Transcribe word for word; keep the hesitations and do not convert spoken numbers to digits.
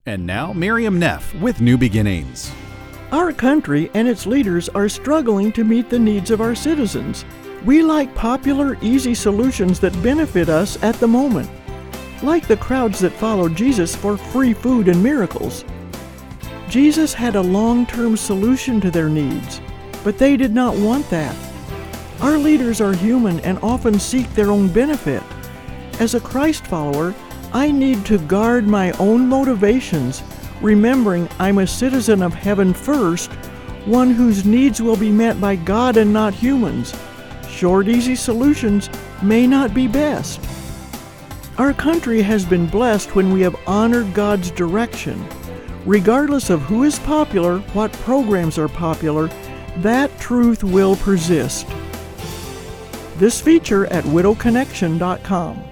And now, Miriam Neff with New Beginnings. Our country and its leaders are struggling to meet the needs of our citizens. We like popular, easy solutions that benefit us at the moment, like the crowds that followed Jesus for free food and miracles. Jesus had a long-term solution to their needs, but they did not want that. Our leaders are human and often seek their own benefit. As a Christ follower, I need to guard my own motivations, remembering I'm a citizen of heaven first, one whose needs will be met by God and not humans. Short, easy solutions may not be best. Our country has been blessed when we have honored God's direction. Regardless of who is popular, what programs are popular, that truth will persist. This feature at widow connection dot com.